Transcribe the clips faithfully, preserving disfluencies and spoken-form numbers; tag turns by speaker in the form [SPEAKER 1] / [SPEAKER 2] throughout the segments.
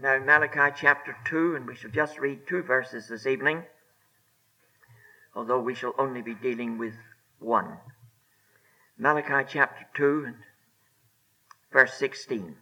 [SPEAKER 1] Now, Malachi chapter two, and we shall just read two verses this evening, although we shall only be dealing with one. Malachi chapter two and verse sixteen.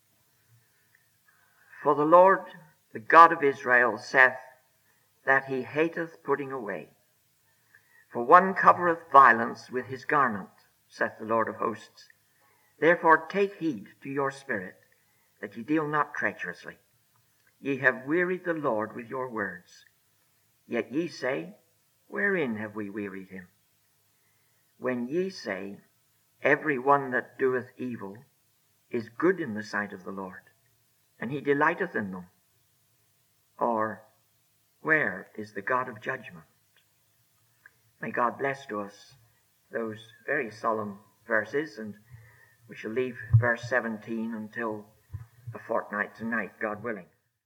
[SPEAKER 1] For the Lord, the God of Israel, saith that he hateth putting away. For one covereth violence with his garment, saith the Lord of hosts. Therefore take heed to your spirit, that ye deal not treacherously. Ye have wearied the Lord with your words. Yet ye say, wherein have we wearied him? When ye say, every one that doeth evil is good in the sight of the Lord, and he delighteth in them. Or, where is the God of judgment? May God bless to us those very solemn verses, and we shall leave verse seventeen until a fortnight tonight, God willing.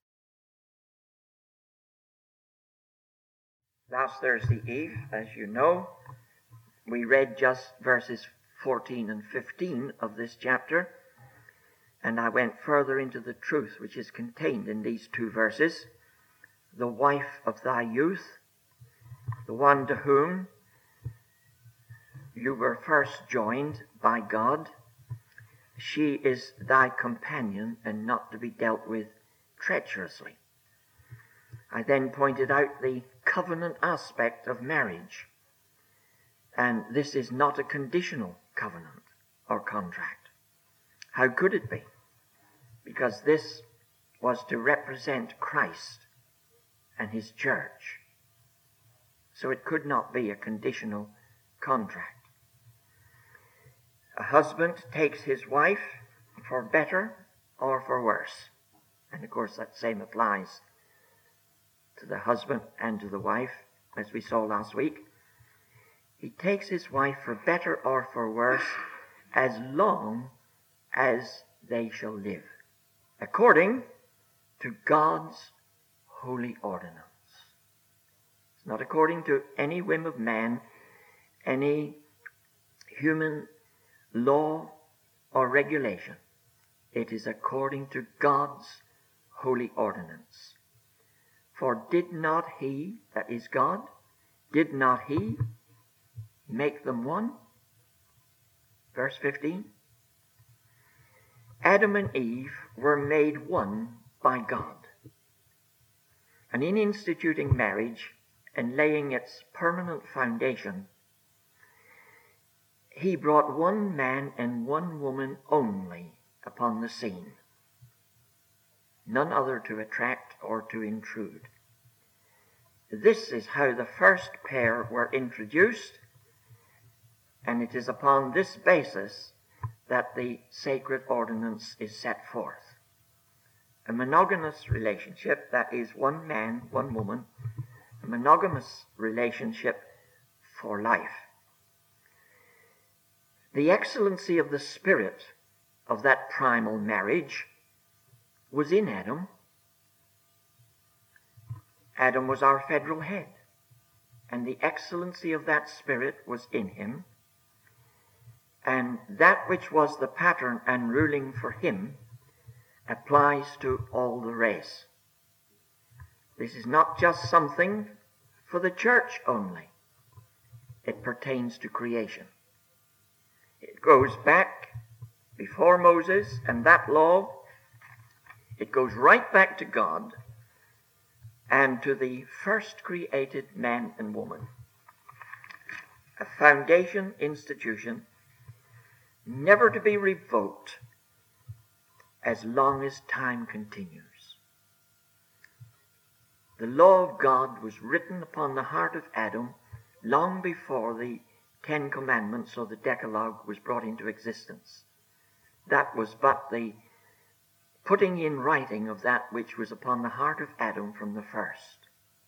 [SPEAKER 1] Last Thursday Eve, as you know, we read just verses fourteen and fifteen of this chapter, and I went further into the truth which is contained in these two verses. The wife of thy youth, the one to whom you were first joined by God, she is thy companion and not to be dealt with treacherously. I then pointed out the covenant aspect of marriage, and this is not a conditional covenant or contract. How could it be? Because this was to represent Christ and his church. So it could not be a conditional contract. A husband takes his wife for better or for worse. And of course that same applies to the husband and to the wife, as we saw last week. He takes his wife for better or for worse as long as they shall live, according to God's holy ordinance. It's not according to any whim of man, any human law or regulation. It is according to God's holy ordinance. For did not he, that is God, did not he make them one? Verse fifteen. Adam and Eve were made one by God. And in instituting marriage and laying its permanent foundation, he brought one man and one woman only upon the scene, none other to attract or to intrude. This is how the first pair were introduced, and it is upon this basis that the sacred ordinance is set forth. A monogamous relationship, that is one man, one woman, a monogamous relationship for life. The excellency of the spirit of that primal marriage was in Adam. Adam was our federal head, and the excellency of that spirit was in him, and that which was the pattern and ruling for him applies to all the race. This is not just something for the church only. It pertains to creation. It goes back before Moses and that law. It goes right back to God and to the first created man and woman. A foundation institution never to be revoked as long as time continues. The law of God was written upon the heart of Adam long before the Ten Commandments or the Decalogue was brought into existence. That was but the putting in writing of that which was upon the heart of Adam from the first.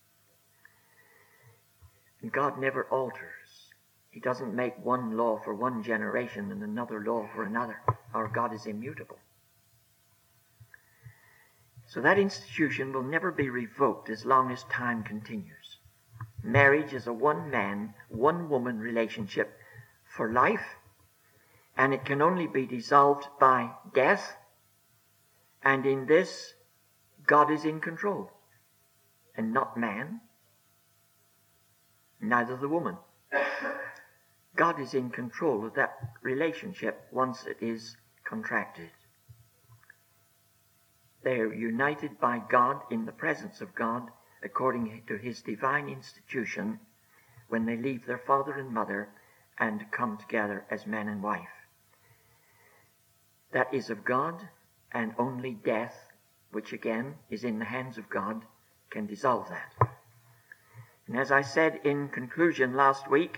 [SPEAKER 1] And God never alters. He doesn't make one law for one generation and another law for another. Our God is immutable. So that institution will never be revoked as long as time continues. Marriage is a one-man, one-woman relationship for life, and it can only be dissolved by death. And in this, God is in control, and not man, neither the woman. God is in control of that relationship once it is contracted. They are united by God in the presence of God according to his divine institution when they leave their father and mother and come together as man and wife. That is of God, and only death, which again is in the hands of God, can dissolve that. And as I said in conclusion last week,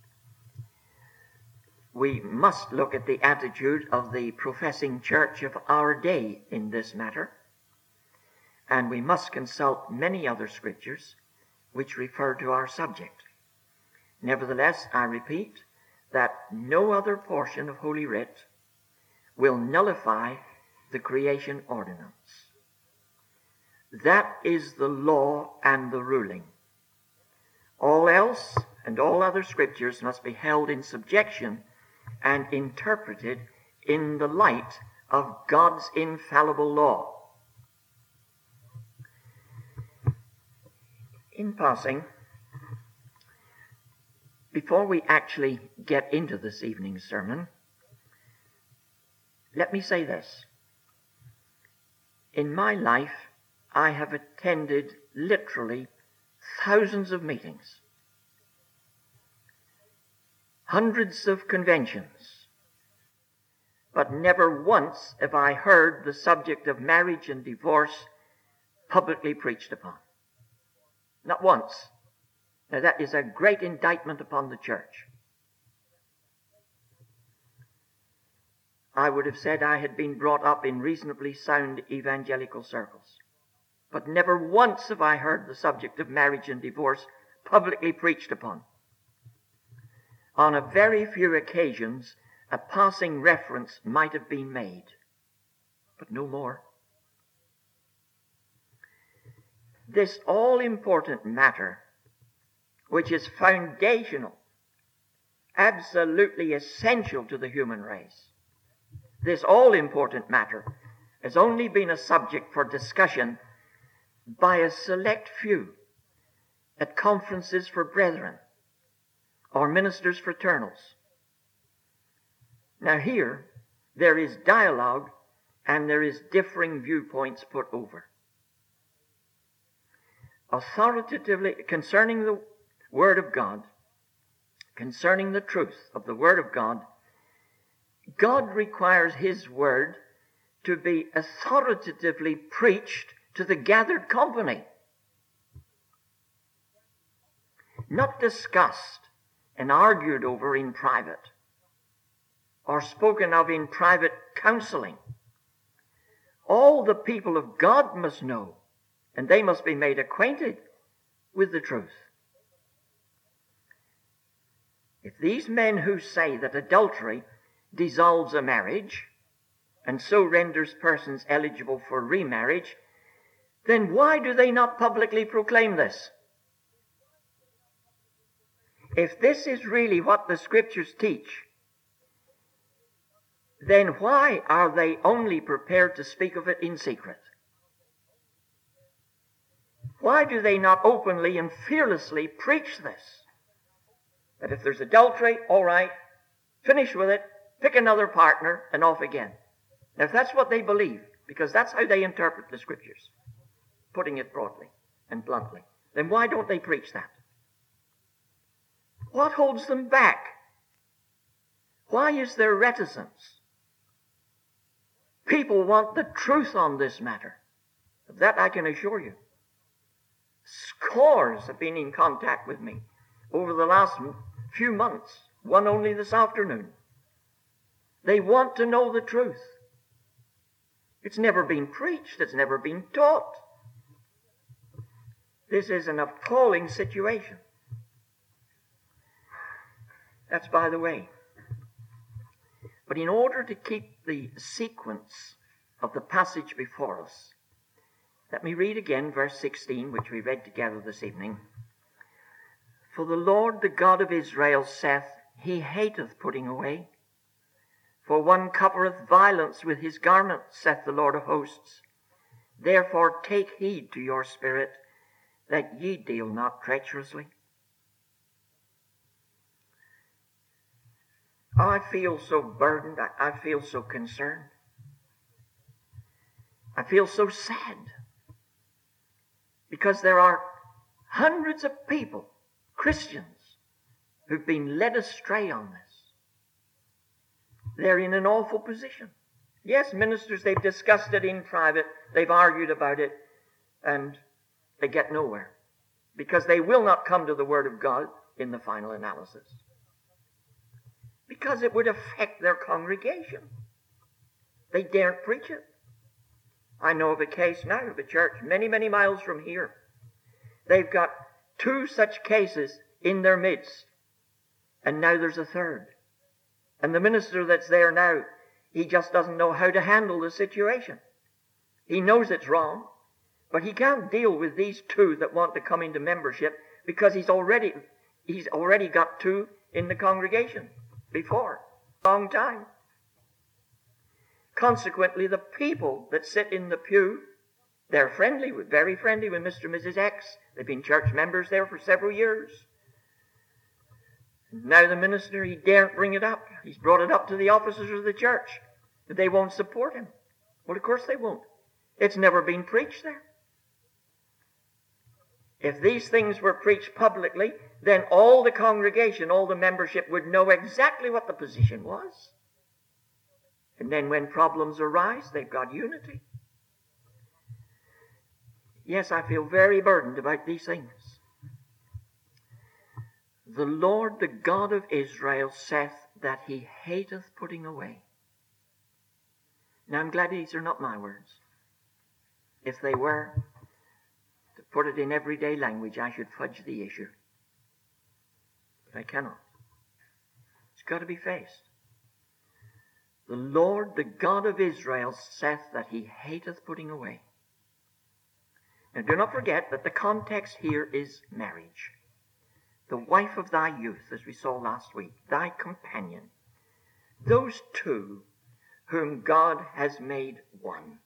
[SPEAKER 1] we must look at the attitude of the professing church of our day in this matter, and we must consult many other scriptures which refer to our subject. Nevertheless, I repeat that no other portion of Holy Writ will nullify the creation ordinance. That is the law and the ruling. All else and all other scriptures must be held in subjection and interpreted in the light of God's infallible law. In passing, before we actually get into this evening's sermon, let me say this. In my life, I have attended literally thousands of meetings, hundreds of conventions, but never once have I heard the subject of marriage and divorce publicly preached upon. Not once. Now that is a great indictment upon the church. I would have said I had been brought up in reasonably sound evangelical circles, but never once have I heard the subject of marriage and divorce publicly preached upon. On a very few occasions, a passing reference might have been made, but no more. This all-important matter, which is foundational, absolutely essential to the human race, this all-important matter has only been a subject for discussion by a select few at conferences for brethren or ministers' fraternals. Now here, there is dialogue and there is differing viewpoints put over. Authoritatively, concerning the Word of God, concerning the truth of the Word of God, God requires His Word to be authoritatively preached to the gathered company, not discussed and argued over in private, or spoken of in private counseling. All the people of God must know, and they must be made acquainted with the truth. If these men who say that adultery dissolves a marriage and so renders persons eligible for remarriage, then why do they not publicly proclaim this? If this is really what the Scriptures teach, then why are they only prepared to speak of it in secret? Why do they not openly and fearlessly preach this? That if there's adultery, all right, finish with it, pick another partner, and off again. Now, if that's what they believe, because that's how they interpret the Scriptures, putting it broadly and bluntly, then why don't they preach that? What holds them back? Why is there reticence? People want the truth on this matter. Of that I can assure you. Scores have been in contact with me over the last few months, one only this afternoon. They want to know the truth. It's never been preached. It's never been taught. This is an appalling situation. That's by the way. But in order to keep the sequence of the passage before us, let me read again verse sixteen, which we read together this evening. For the Lord, the God of Israel, saith, He hateth putting away. For one covereth violence with his garment, saith the Lord of hosts. Therefore take heed to your spirit, that ye deal not treacherously. Oh, I feel so burdened. I, I feel so concerned. I feel so sad. Because there are hundreds of people, Christians, who've been led astray on this. They're in an awful position. Yes, ministers, they've discussed it in private. They've argued about it. And they get nowhere. Because they will not come to the Word of God in the final analysis. Because it would affect their congregation. They daren't preach it. I know of a case now of a church many, many miles from here. They've got two such cases in their midst. And now there's a third. And the minister that's there now, he just doesn't know how to handle the situation. He knows it's wrong, but he can't deal with these two that want to come into membership because he's already he's already got two in the congregation before. Long time. Consequently, the people that sit in the pew, they're friendly, with very friendly with Mister and Missus X. They've been church members there for several years. Now the minister, he daren't bring it up. He's brought it up to the officers of the church. But they won't support him. Well, of course they won't. It's never been preached there. If these things were preached publicly, then all the congregation, all the membership would know exactly what the position was. And then when problems arise, they've got unity. Yes, I feel very burdened about these things. The Lord, the God of Israel, saith that he hateth putting away. Now I'm glad these are not my words. If they were, to put it in everyday language, I should fudge the issue. But I cannot. It's got to be faced. The Lord, the God of Israel, saith that he hateth putting away. Now do not forget that the context here is marriage. The wife of thy youth, as we saw last week, thy companion. Those two whom God has made one.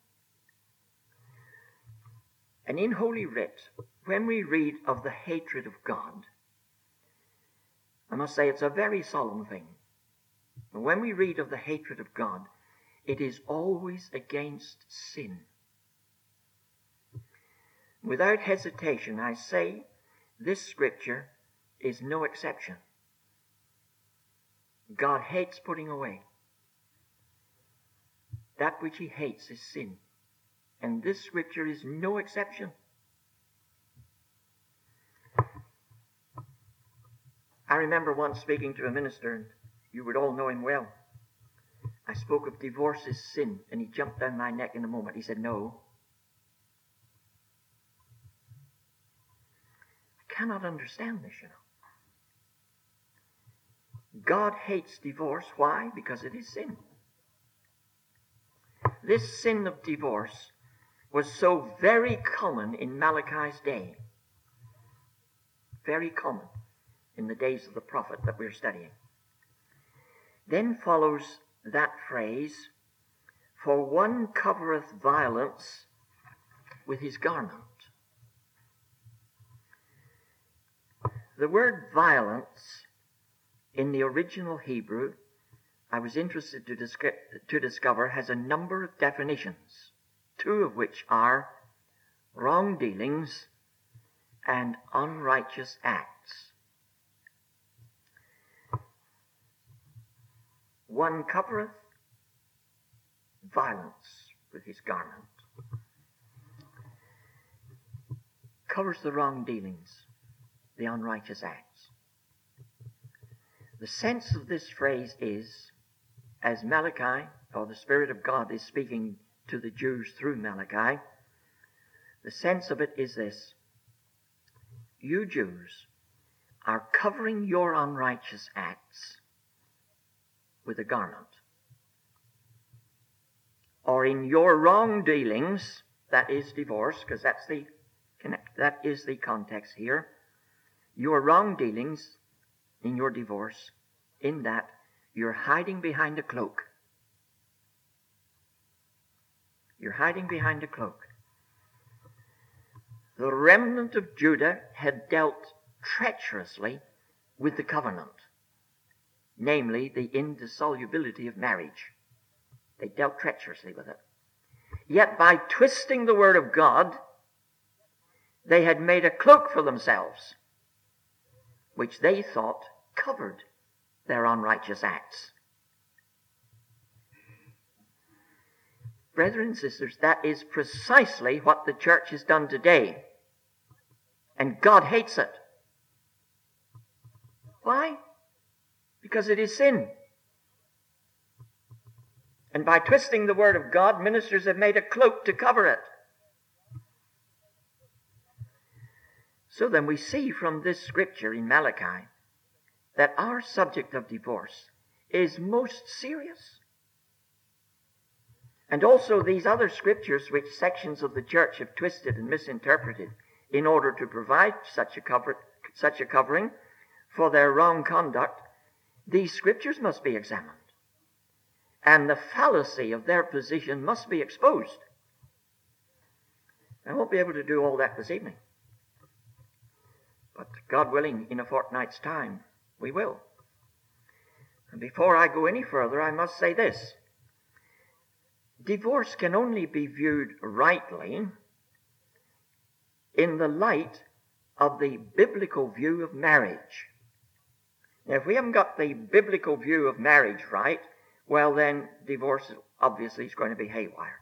[SPEAKER 1] And in Holy Writ, when we read of the hatred of God, I must say it's a very solemn thing. And when we read of the hatred of God, it is always against sin. Without hesitation, I say this scripture is no exception. God hates putting away. That which he hates is sin. And this scripture is no exception. I remember once speaking to a minister, and you would all know him well. I spoke of divorce as sin, and he jumped down my neck in a moment. He said, no. I cannot understand this, you know. God hates divorce. Why? Because it is sin. This sin of divorce was so very common in Malachi's day. Very common in the days of the prophet that we're studying. Then follows that phrase, for one covereth violence with his garment. The word violence in the original Hebrew, I was interested to, disc- to discover, has a number of definitions, two of which are wrongdealings and unrighteous acts. One covereth violence with his garment. Covers the wrongdealings, the unrighteous acts. The sense of this phrase is, as Malachi, or the Spirit of God, is speaking to the Jews through Malachi, the sense of it is this: you Jews are covering your unrighteous acts with a garment. Or in your wrongdealings, that is divorce, because that's the that is the context here. Your wrongdealings in your divorce, in that you're hiding behind a cloak. You're hiding behind a cloak. the remnant of Judah had dealt treacherously with the covenant, namely the indissolubility of marriage. They dealt treacherously with it. Yet by twisting the word of God, they had made a cloak for themselves, which they thought covered their unrighteous acts. Brethren and sisters, that is precisely what the church has done today. And God hates it. Why? Because it is sin. And by twisting the word of God, ministers have made a cloak to cover it. So then we see from this scripture in Malachi that our subject of divorce is most serious. And also these other scriptures which sections of the church have twisted and misinterpreted in order to provide such a cover, such a covering for their wrong conduct, these scriptures must be examined. And the fallacy of their position must be exposed. I won't be able to do all that this evening. But God willing, in a fortnight's time, we will. And before I go any further, I must say this. Divorce can only be viewed rightly in the light of the biblical view of marriage. Now, if we haven't got the biblical view of marriage right, well then, divorce obviously is going to be haywire.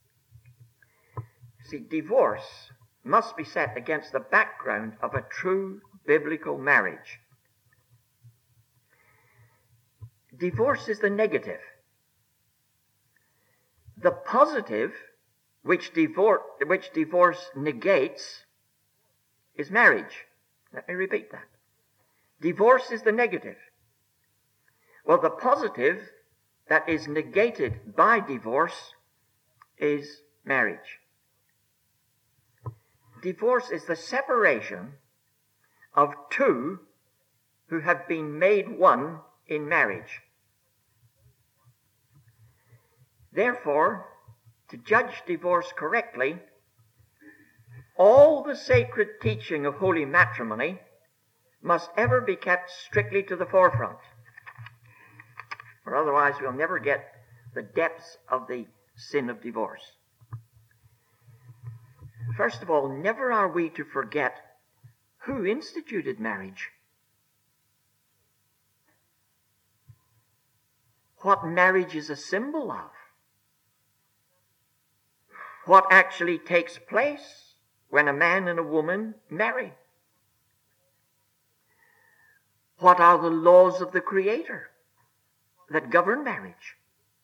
[SPEAKER 1] See, divorce must be set against the background of a true biblical marriage. Divorce is the negative. The positive, which divorce, which divorce negates, is marriage. Let me repeat that. Divorce is the negative. Well, the positive that is negated by divorce is marriage. Divorce is the separation of two who have been made one in marriage. Therefore, to judge divorce correctly, all the sacred teaching of holy matrimony must ever be kept strictly to the forefront. For otherwise we'll never get the depths of the sin of divorce. First of all, never are we to forget who instituted marriage. What marriage is a symbol of. What actually takes place when a man and a woman marry. What are the laws of the Creator that govern marriage?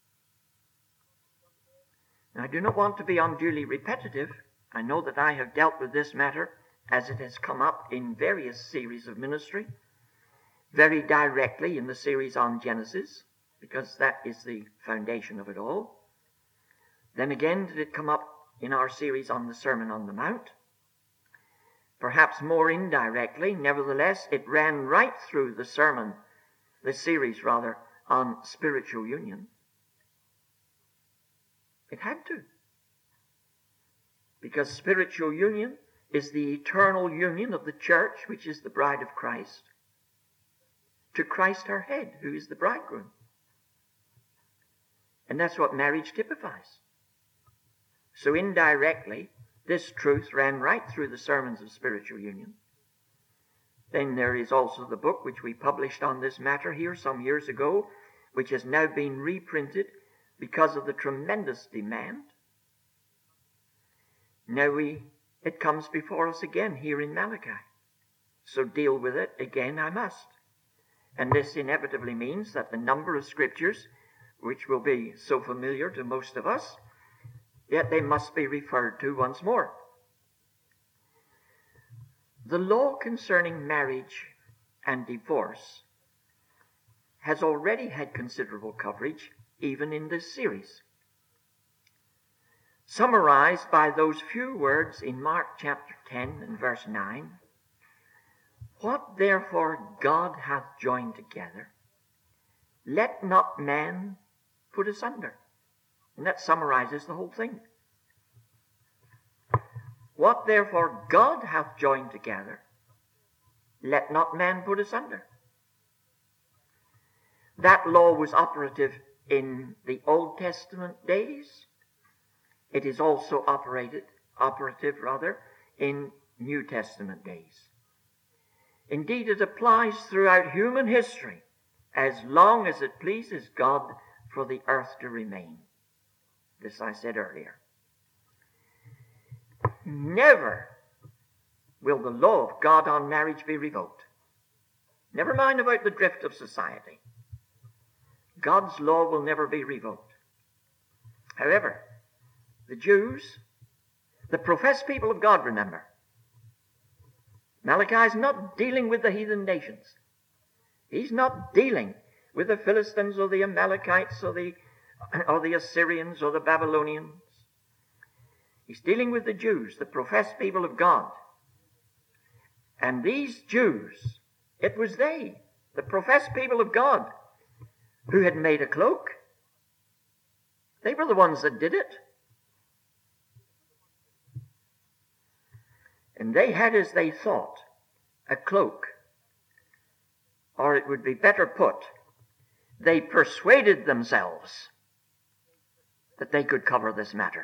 [SPEAKER 1] Now, I do not want to be unduly repetitive. I know that I have dealt with this matter as it has come up in various series of ministry, very directly in the series on Genesis, because that is the foundation of it all. Then again did it come up in our series on the Sermon on the Mount. Perhaps more indirectly, nevertheless, it ran right through the sermon, the series rather, on spiritual union. It had to. Because spiritual union is the eternal union of the church, which is the bride of Christ, to Christ our head, who is the bridegroom. And that's what marriage typifies. So indirectly, this truth ran right through the sermons of spiritual union. Then there is also the book which we published on this matter here some years ago, which has now been reprinted because of the tremendous demand. Now we, it comes before us again here in Malachi. So deal with it again I must. And this inevitably means that the number of scriptures, which will be so familiar to most of us, yet they must be referred to once more. The law concerning marriage and divorce has already had considerable coverage, even in this series. Summarized by those few words in Mark chapter ten and verse nine, "What therefore God hath joined together, let not man put asunder." And that summarizes the whole thing. What therefore God hath joined together, let not man put asunder. That law was operative in the Old Testament days. It is also operated, operative rather, in New Testament days. Indeed, it applies throughout human history as long as it pleases God for the earth to remain. This I said earlier. Never will the law of God on marriage be revoked. Never mind about the drift of society. God's law will never be revoked. However, the Jews, the professed people of God, remember, Malachi is not dealing with the heathen nations. He's not dealing with the Philistines or the Amalekites or the, or the Assyrians or the Babylonians. He's dealing with the Jews, the professed people of God. And these Jews, it was they, the professed people of God, who had made a cloak. They were the ones that did it. And they had, as they thought, a cloak. Or it would be better put, they persuaded themselves that they could cover this matter.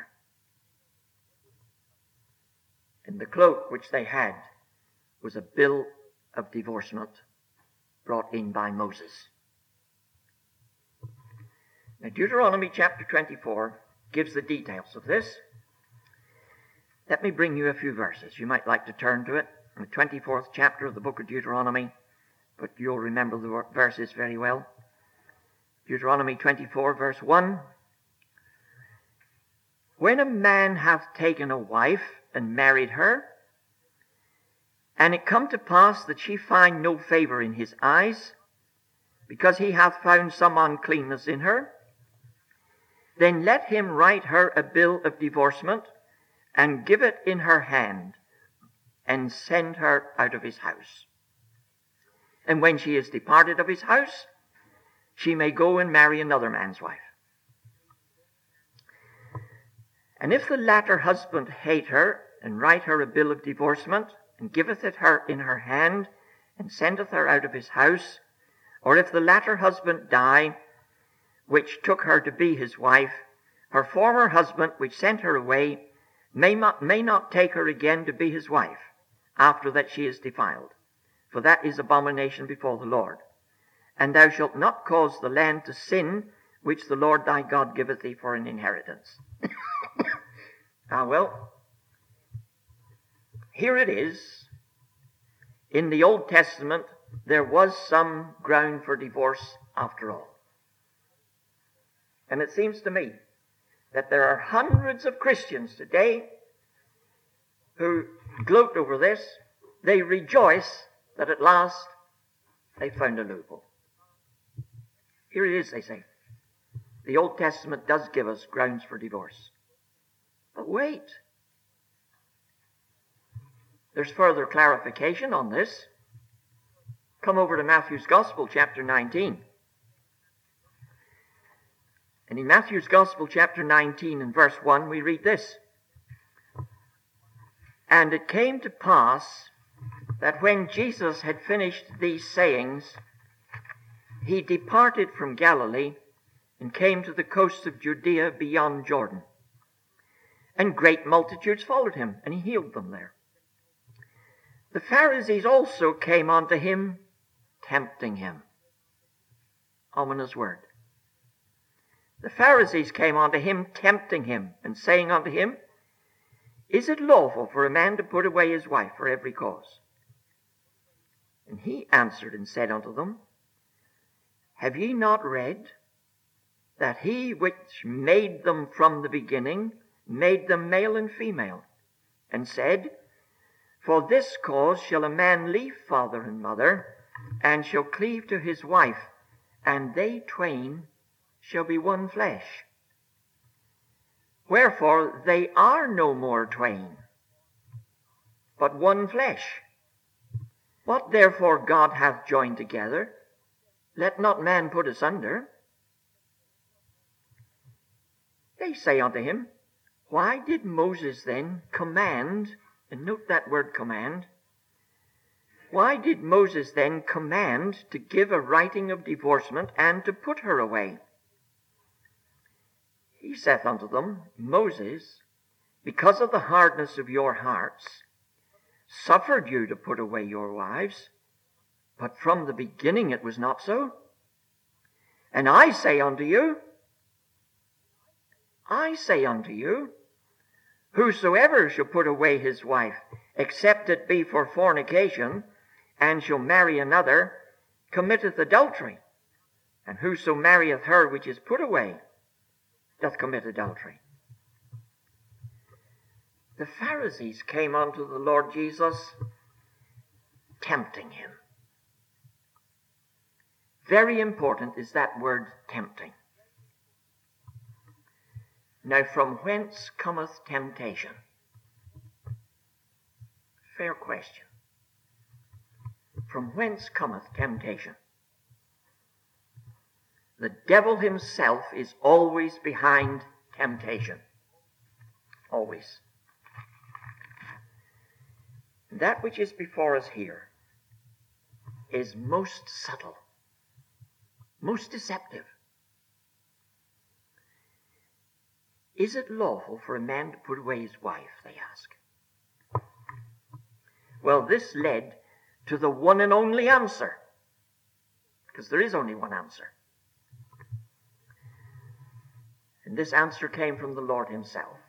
[SPEAKER 1] And the cloak which they had was a bill of divorcement brought in by Moses. Now, Deuteronomy chapter twenty-four gives the details of this. Let me bring you a few verses. You might like to turn to it, in the twenty-fourth chapter of the book of Deuteronomy, but you'll remember the verses very well. Deuteronomy twenty-four, verse one. When a man hath taken a wife and married her, and it come to pass that she find no favor in his eyes, because he hath found some uncleanness in her, then let him write her a bill of divorcement, and give it in her hand, and send her out of his house. And when she is departed of his house, she may go and marry another man's wife. And if the latter husband hate her, and write her a bill of divorcement, and giveth it her in her hand, and sendeth her out of his house, or if the latter husband die, which took her to be his wife, her former husband, which sent her away, may not, may not take her again to be his wife, after that she is defiled. For that is abomination before the Lord. And thou shalt not cause the land to sin, which the Lord thy God giveth thee for an inheritance. Ah, well, here it is. In the Old Testament, there was some ground for divorce after all. And it seems to me that there are hundreds of Christians today who gloat over this. They rejoice that at last they found a loophole. Here it is, they say. The Old Testament does give us grounds for divorce. But wait. There's further clarification on this. Come over to Matthew's Gospel, chapter nineteen. And in Matthew's Gospel, chapter nineteen, and verse one, we read this. And it came to pass that when Jesus had finished these sayings, he departed from Galilee and came to the coast of Judea beyond Jordan. And great multitudes followed him, and he healed them there. The Pharisees also came unto him, tempting him. Ominous word. The Pharisees came unto him, tempting him, and saying unto him, Is it lawful for a man to put away his wife for every cause? And he answered and said unto them, Have ye not read that he which made them from the beginning made them male and female, and said, For this cause shall a man leave father and mother, and shall cleave to his wife, and they twain shall be one flesh. Wherefore they are no more twain, but one flesh. What therefore God hath joined together, let not man put asunder. They say unto him, Why did Moses then command And note that word command. Why did Moses then command to give a writing of divorcement and to put her away? He saith unto them, Moses, because of the hardness of your hearts, suffered you to put away your wives, but from the beginning it was not so. And I say unto you, I say unto you, whosoever shall put away his wife, except it be for fornication, and shall marry another, committeth adultery. And whoso marrieth her which is put away, doth commit adultery. The Pharisees came unto the Lord Jesus, tempting him. Very important is that word tempting. Now, from whence cometh temptation? Fair question. From whence cometh temptation? The devil himself is always behind temptation. Always. That which is before us here is most subtle, most deceptive. Is it lawful for a man to put away his wife, they ask. Well, this led to the one and only answer, because there is only one answer. And this answer came from the Lord himself.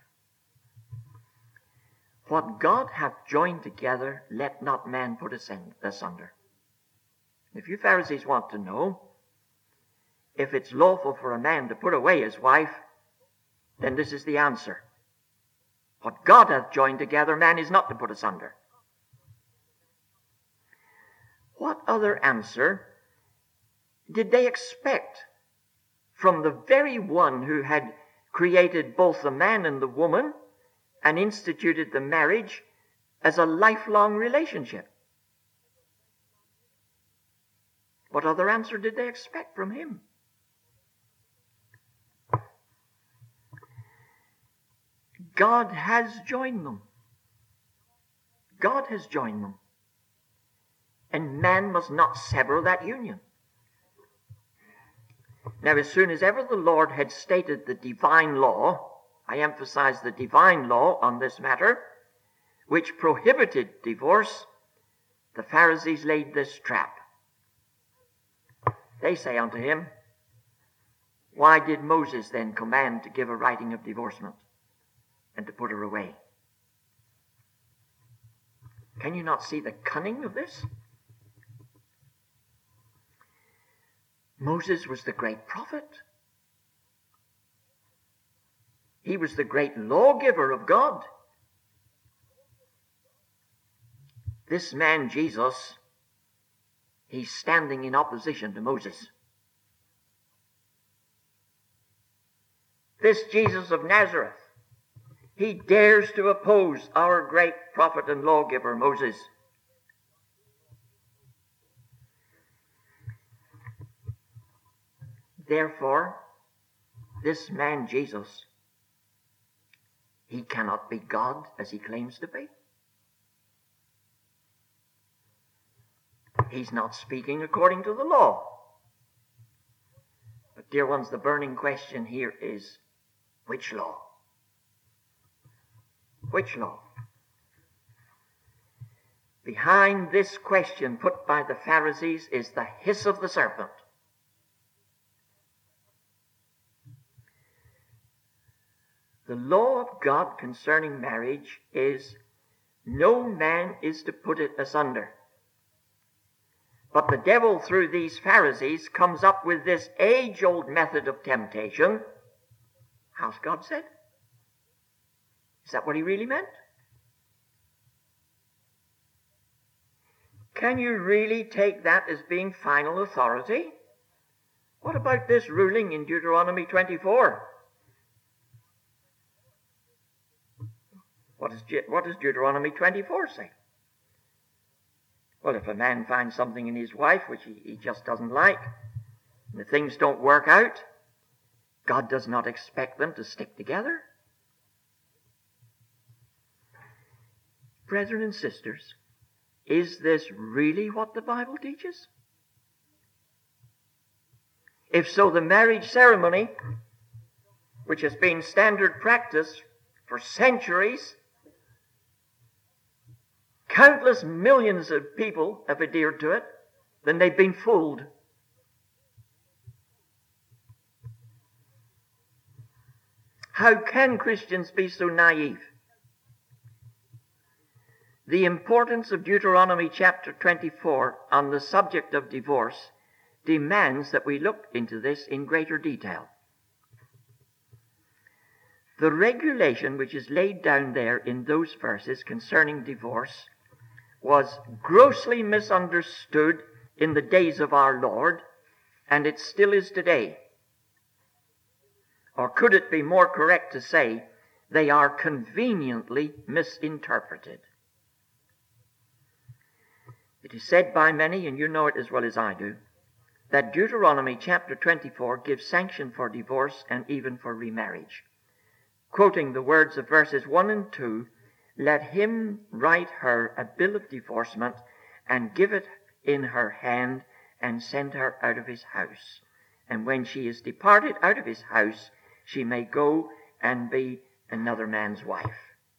[SPEAKER 1] What God hath joined together, let not man put asunder. If you Pharisees want to know if it's lawful for a man to put away his wife, then this is the answer. What God hath joined together, man is not to put asunder. What other answer did they expect from the very one who had created both the man and the woman and instituted the marriage as a lifelong relationship? What other answer did they expect from him? God has joined them. God has joined them. And man must not sever that union. Now, as soon as ever the Lord had stated the divine law, I emphasize the divine law on this matter, which prohibited divorce, the Pharisees laid this trap. They say unto him, why did Moses then command to give a writing of divorcement and to put her away? Can you not see the cunning of this? Moses was the great prophet. He was the great lawgiver of God. This man, Jesus, he's standing in opposition to Moses. This Jesus of Nazareth, he dares to oppose our great prophet and lawgiver, Moses. Therefore, this man, Jesus, he cannot be God as he claims to be. He's not speaking according to the law. But, dear ones, the burning question here is, which law? Which law? Behind this question put by the Pharisees is the hiss of the serpent. The law of God concerning marriage is, no man is to put it asunder. But the devil, through these Pharisees, comes up with this age-old method of temptation. How's God said? Is that what he really meant? Can you really take that as being final authority? What about this ruling in Deuteronomy twenty-four? What, is, what does Deuteronomy twenty-four say? Well, if a man finds something in his wife which he, he just doesn't like, and the things don't work out, God does not expect them to stick together. Brethren and sisters, is this really what the Bible teaches? If so, the marriage ceremony, which has been standard practice for centuries, countless millions of people have adhered to it, then they've been fooled. How can Christians be so naive? The importance of Deuteronomy chapter twenty-four on the subject of divorce demands that we look into this in greater detail. The regulation which is laid down there in those verses concerning divorce was grossly misunderstood in the days of our Lord, and it still is today. Or could it be more correct to say, they are conveniently misinterpreted? It is said by many, and you know it as well as I do, that Deuteronomy chapter twenty-four gives sanction for divorce and even for remarriage. Quoting the words of verses one and two, let him write her a bill of divorcement and give it in her hand and send her out of his house. And when she is departed out of his house, she may go and be another man's wife.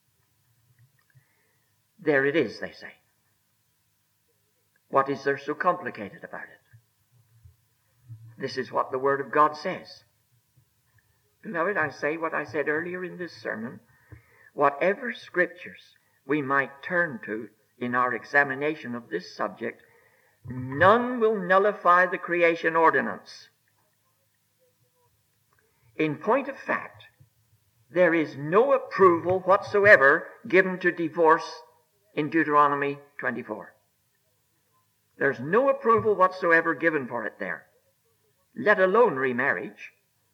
[SPEAKER 1] There it is, they say. What is there so complicated about it? This is what the Word of God says. Beloved, I say what I said earlier in this sermon. Whatever scriptures we might turn to in our examination of this subject, none will nullify the creation ordinance. In point of fact, there is no approval whatsoever given to divorce in Deuteronomy twenty-four. There's no approval whatsoever given for it there, let alone remarriage.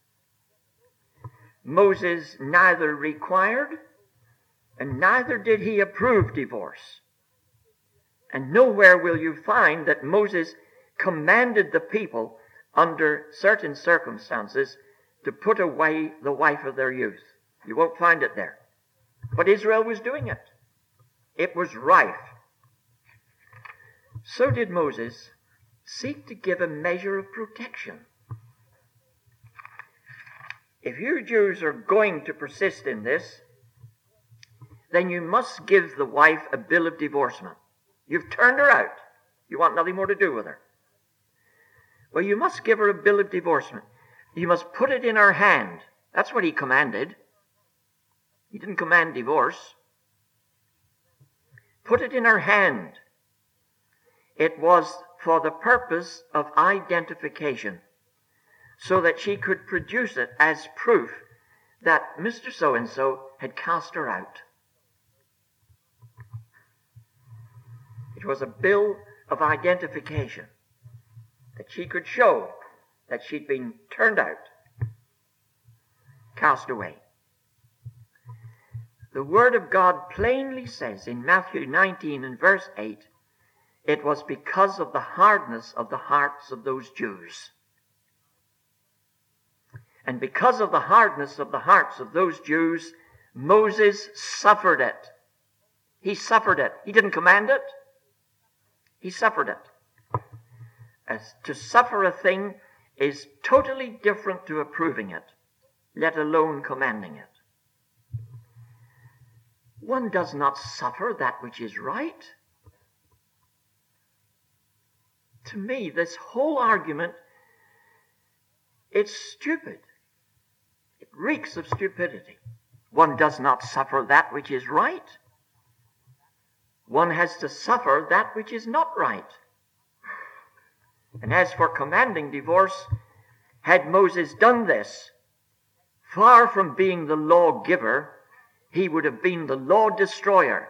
[SPEAKER 1] Moses neither required and neither did he approve divorce. And nowhere will you find that Moses commanded the people under certain circumstances to put away the wife of their youth. You won't find it there. But Israel was doing it. It was rife. So did Moses seek to give a measure of protection. If you Jews are going to persist in this, then you must give the wife a bill of divorcement. You've turned her out. You want nothing more to do with her. Well, you must give her a bill of divorcement. You must put it in her hand. That's what he commanded. He didn't command divorce. Put it in her hand. It was for the purpose of identification, so that she could produce it as proof that Mister So-and-so had cast her out. It was a bill of identification, that she could show that she'd been turned out, cast away. The Word of God plainly says in Matthew nineteen and verse eight, it was because of the hardness of the hearts of those Jews. And because of the hardness of the hearts of those Jews, Moses suffered it. He suffered it. He didn't command it. He suffered it. As to suffer a thing is totally different to approving it, let alone commanding it. One does not suffer that which is right. To me, this whole argument, it's stupid. It reeks of stupidity. One does not suffer that which is right. One has to suffer that which is not right. And as for commanding divorce, had Moses done this, far from being the lawgiver, he would have been the law destroyer.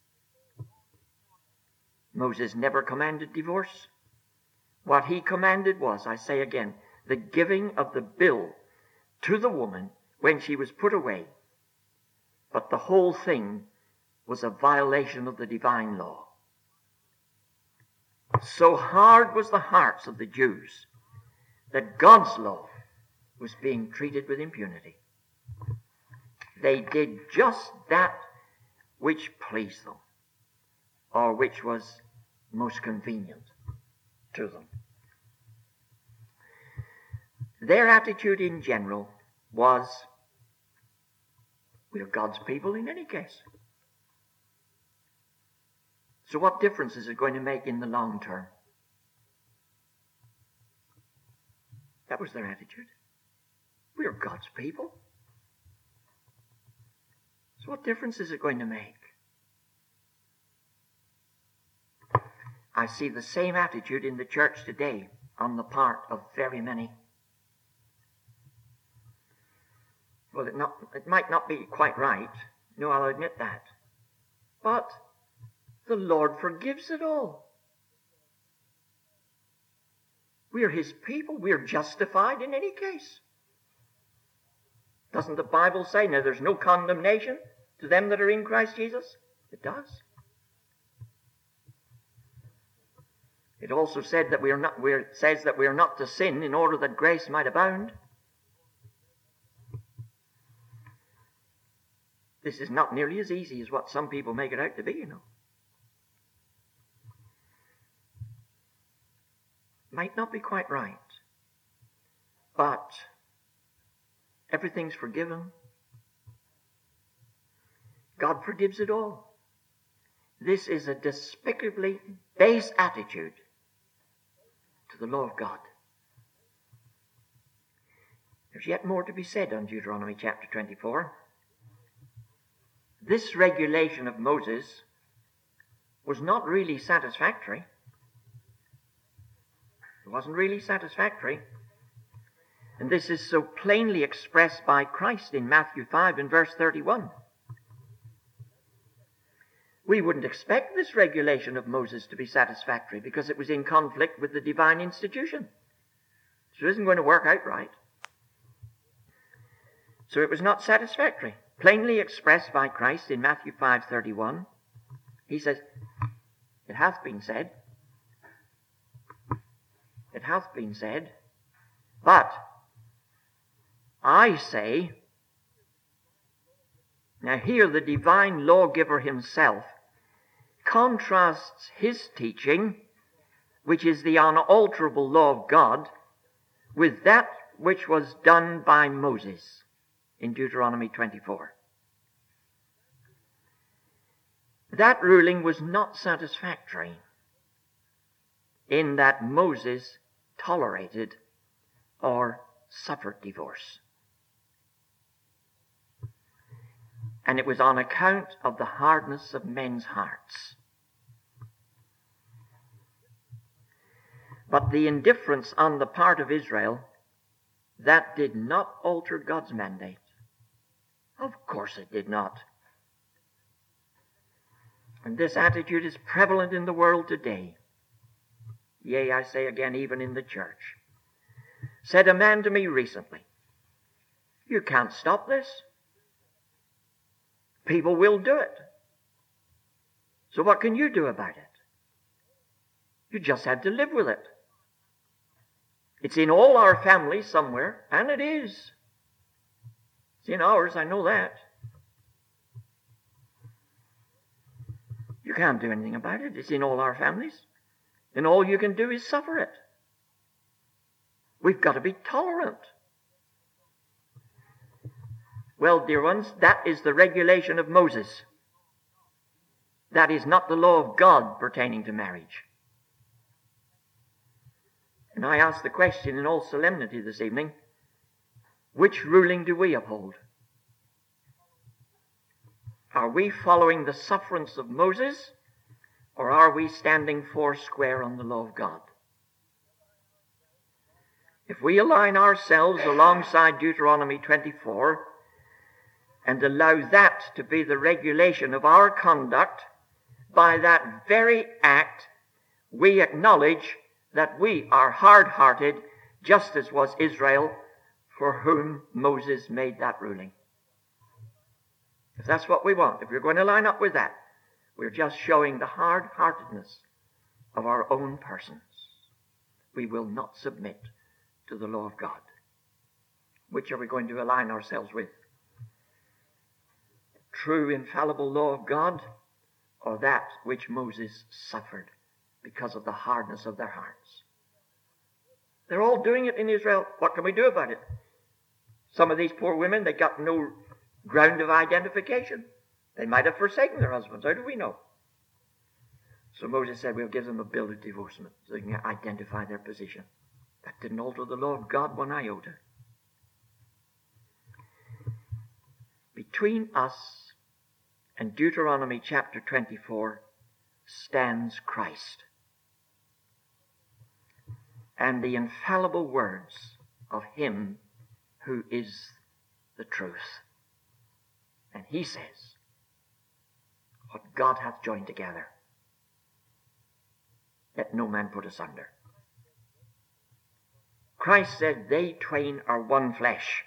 [SPEAKER 1] Moses never commanded divorce. What he commanded was, I say again, the giving of the bill to the woman when she was put away. But the whole thing was a violation of the divine law. So hard was the hearts of the Jews that God's law was being treated with impunity. They did just that which pleased them. or which was most convenient to them. Their attitude in general was, we're God's people in any case. So what difference is it going to make in the long term? That was their attitude. We're God's people. So what difference is it going to make? I see the same attitude in the church today on the part of very many. Well, it, not, it might not be quite right. No, I'll admit that. But the Lord forgives it all. We are His people. We are justified in any case. Doesn't the Bible say, now there's no condemnation to them that are in Christ Jesus? It does. It also said that we are not, we're, says that we are not to sin in order that grace might abound. This is not nearly as easy as what some people make it out to be, you know. Might not be quite right, but everything's forgiven. God forgives it all. This is a despicably base attitude to the law of God. There's yet more to be said on Deuteronomy chapter twenty-four. This regulation of Moses was not really satisfactory. It wasn't really satisfactory. And this is so plainly expressed by Christ in Matthew five and verse thirty-one. We wouldn't expect this regulation of Moses to be satisfactory because it was in conflict with the divine institution. So it isn't going to work out right. So it was not satisfactory. Plainly expressed by Christ in Matthew five thirty-one. He says, it hath been said, it hath been said, but I say, now here the divine lawgiver himself contrasts his teaching, which is the unalterable law of God, with that which was done by Moses in Deuteronomy twenty-four. That ruling was not satisfactory in that Moses tolerated or suffered divorce. And it was on account of the hardness of men's hearts. But the indifference on the part of Israel, that did not alter God's mandate. Of course it did not. And this attitude is prevalent in the world today. Yea, I say again, even in the church. Said a man to me recently, you can't stop this. People will do it. So what can you do about it? You just have to live with it. It's in all our families somewhere, and it is. It's in ours, I know that. You can't do anything about it. It's in all our families. And all you can do is suffer it. We've got to be tolerant. Well, dear ones, that is the regulation of Moses. That is not the law of God pertaining to marriage. And I ask the question in all solemnity this evening, which ruling do we uphold? Are we following the sufferance of Moses, or are we standing foursquare on the law of God? If we align ourselves alongside Deuteronomy twenty-four and allow that to be the regulation of our conduct, by that very act we acknowledge that we are hard-hearted, just as was Israel, for whom Moses made that ruling. If that's what we want, if we're going to line up with that, we're just showing the hard-heartedness of our own persons. We will not submit to the law of God. Which are we going to align ourselves with? True infallible law of God, or that which Moses suffered because of the hardness of their hearts. They're all doing it in Israel. What can we do about it? Some of these poor women, they got no ground of identification. They might have forsaken their husbands. How do we know? So Moses said, we'll give them a bill of divorcement so they can identify their position. That didn't alter the law of God one iota. Between us and Deuteronomy chapter twenty-four stands Christ and the infallible words of him who is the truth. And he says, what God hath joined together, let no man put asunder. Christ said, they twain are one flesh.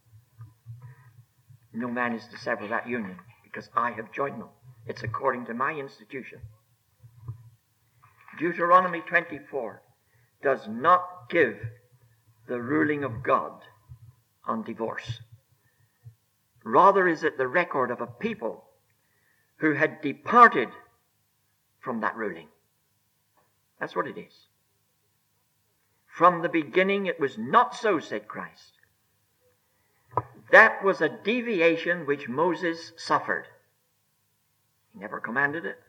[SPEAKER 1] No man is to sever that union, because I have joined them. It's according to my institution. Deuteronomy twenty-four does not give the ruling of God on divorce. Rather is it the record of a people who had departed from that ruling. That's what it is. From the beginning it was not so, said Christ. That was a deviation which Moses suffered. He never commanded it.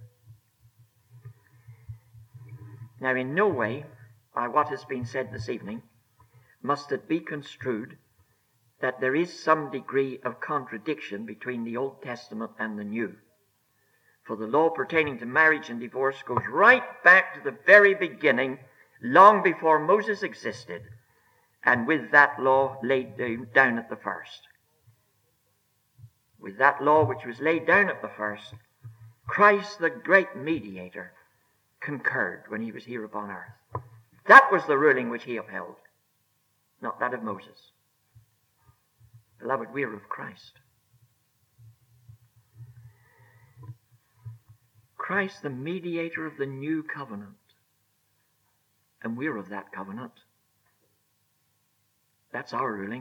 [SPEAKER 1] Now, in no way, by what has been said this evening, must it be construed that there is some degree of contradiction between the Old Testament and the New. For the law pertaining to marriage and divorce goes right back to the very beginning, long before Moses existed, and with that law laid down at the first. With that law which was laid down at the first, Christ, the great mediator, concurred when he was here upon earth. That was the ruling which he upheld, not that of Moses. Beloved, we are of Christ. Christ, the mediator of the new covenant. And we're of that covenant. That's our ruling.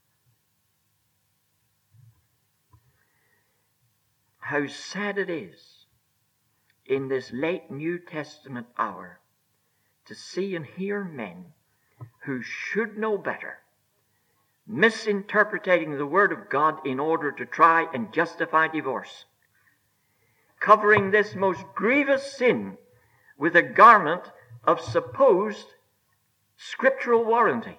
[SPEAKER 1] How sad it is in this late New Testament hour to see and hear men who should know better misinterpreting the Word of God in order to try and justify divorce, covering this most grievous sin with a garment of supposed scriptural warranty.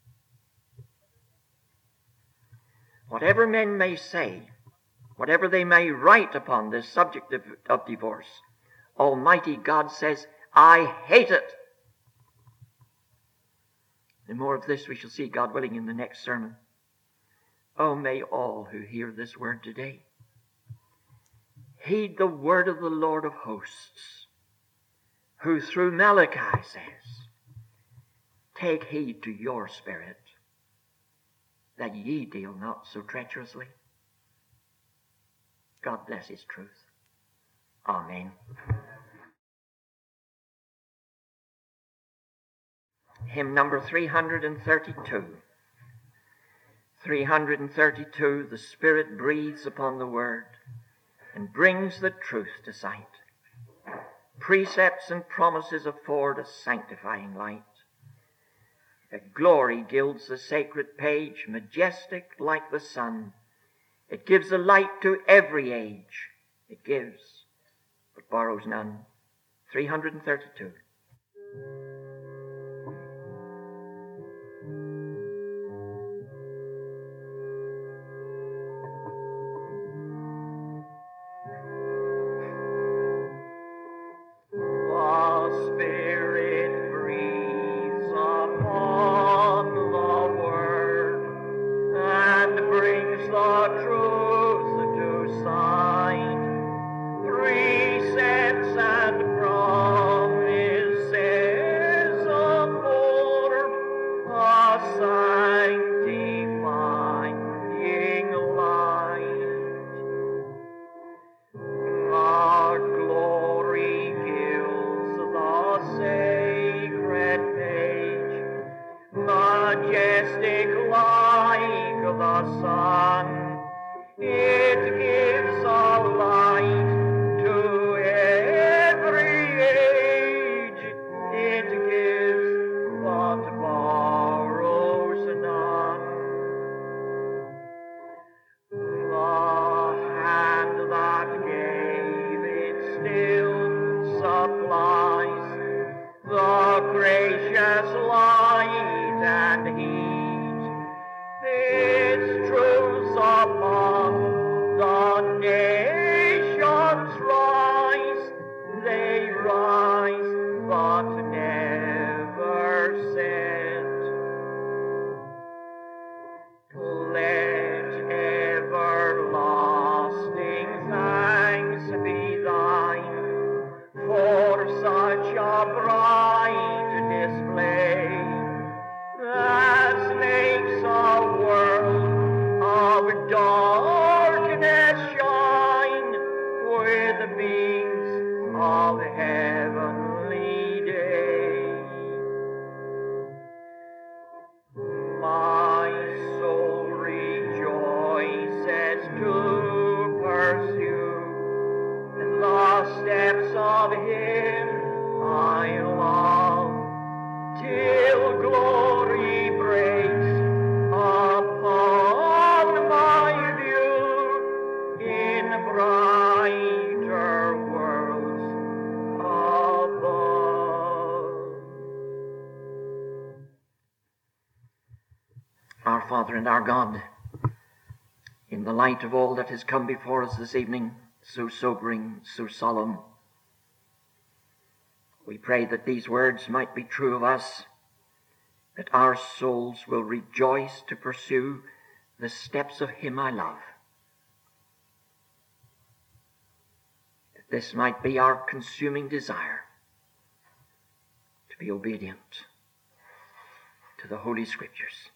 [SPEAKER 1] Whatever men may say, whatever they may write upon this subject of, of divorce, Almighty God says, I hate it. And more of this we shall see, God willing, in the next sermon. Oh, may all who hear this word today heed the word of the Lord of hosts, who through Malachi says, take heed to your spirit, that ye deal not so treacherously. God bless his truth. Amen. Hymn number three hundred thirty-two. three hundred thirty-two, the Spirit breathes upon the Word and brings the truth to sight. Precepts and promises afford a sanctifying light. A glory gilds the sacred page, majestic like the sun. It gives a light to every age. It gives, but borrows none. three hundred thirty-two.
[SPEAKER 2] Precepts and promises
[SPEAKER 1] still supplies the gracious light and heat. Its truths upon the nations rise, they rise but never set. Let everlasting thanks be thine for such a bright display as makes a world of darkness shine with the beams of heavenly day. My soul rejoices to pursue the steps of him I love, till glory breaks upon my view in brighter worlds above. Our Father and our God, in the light of all that has come before us this evening, so sobering, so solemn, we pray that these words might be true of us, that our souls will rejoice to pursue the steps of him I love. That this might be our consuming desire, to be obedient to the Holy Scriptures.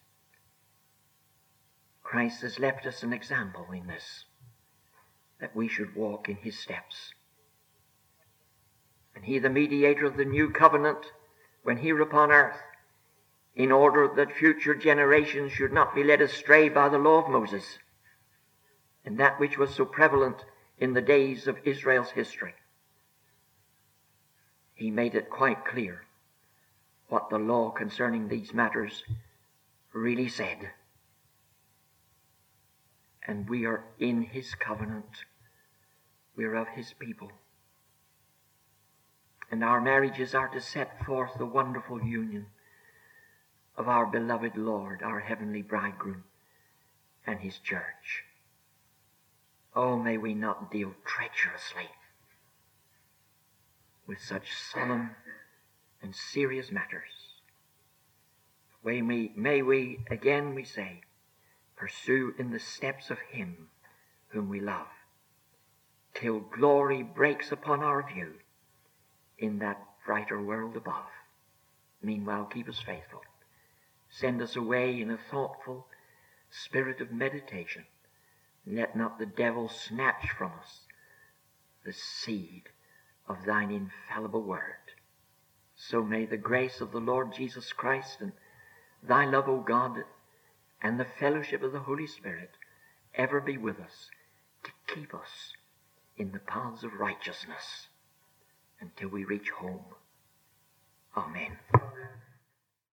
[SPEAKER 1] Christ has left us an example in this, that we should walk in his steps. And he, the mediator of the new covenant, when here upon earth, in order that future generations should not be led astray by the law of Moses, and that which was so prevalent in the days of Israel's history, he made it quite clear what the law concerning these matters really said. And we are in his covenant. We are of his people. And our marriages are to set forth the wonderful union of our beloved Lord, our heavenly bridegroom, and his church. Oh, may we not deal treacherously with such solemn and serious matters. May we, may we, again we say, pursue in the steps of him whom we love, till glory breaks upon our view in that brighter world above. Meanwhile, keep us faithful. Send us away in a thoughtful spirit of meditation. Let not the devil snatch from us the seed of thine infallible word. So may the grace of the Lord Jesus Christ and thy love, O God, and the fellowship of the Holy Spirit ever be with us to keep us in the paths of righteousness until we reach home. Amen.